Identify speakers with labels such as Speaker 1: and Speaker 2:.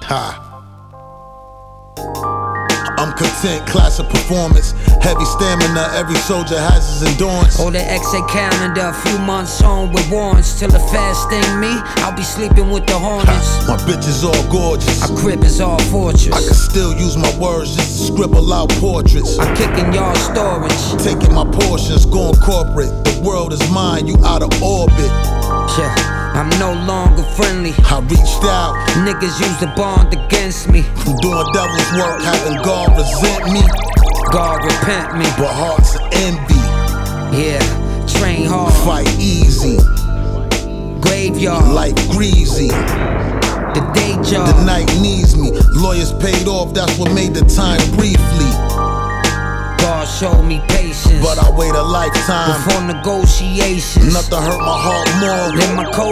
Speaker 1: Ha. I'm content, classic performance. Heavy stamina, every soldier has his endurance.
Speaker 2: Or the XA calendar, a fefew months on with warrants. Till the fast sting me, I'll be sleeping with the Hornets.
Speaker 1: My bitch is all gorgeous.
Speaker 2: Our crib is all fortress.
Speaker 1: I can still use my words just to scribble out portraits.
Speaker 2: I'm kicking y'all storage.
Speaker 1: Taking my portions, going corporate. The world is mine, you out of orbit.
Speaker 2: Yeah, I'm no longer friendly.
Speaker 1: I reached out.
Speaker 2: Niggas use the bond against me.
Speaker 1: I'm doing devil's work, having God resent me.
Speaker 2: God repent me.
Speaker 1: But hearts of envy.
Speaker 2: Yeah, train hard.
Speaker 1: Fight easy.
Speaker 2: Graveyard.
Speaker 1: Life greasy.
Speaker 2: The day job.
Speaker 1: The night needs me. Lawyers paid off, that's what made the time briefly.
Speaker 2: God showed me patience.
Speaker 1: But I wait a lifetime
Speaker 2: before negotiations.
Speaker 1: Nothing hurt my heart more
Speaker 2: than my